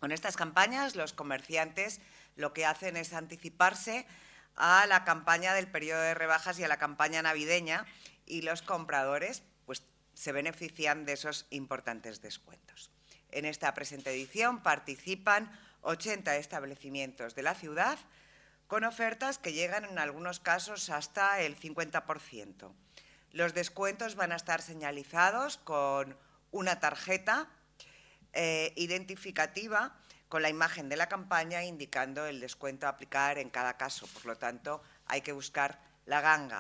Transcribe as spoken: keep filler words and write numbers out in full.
Con estas campañas, los comerciantes lo que hacen es anticiparse a la campaña del periodo de rebajas y a la campaña navideña, y los compradores pues, se benefician de esos importantes descuentos. En esta presente edición participan ochenta establecimientos de la ciudad con ofertas que llegan en algunos casos hasta el cincuenta por ciento. Los descuentos van a estar señalizados con una tarjeta eh, identificativa con la imagen de la campaña indicando el descuento a aplicar en cada caso. Por lo tanto, hay que buscar la ganga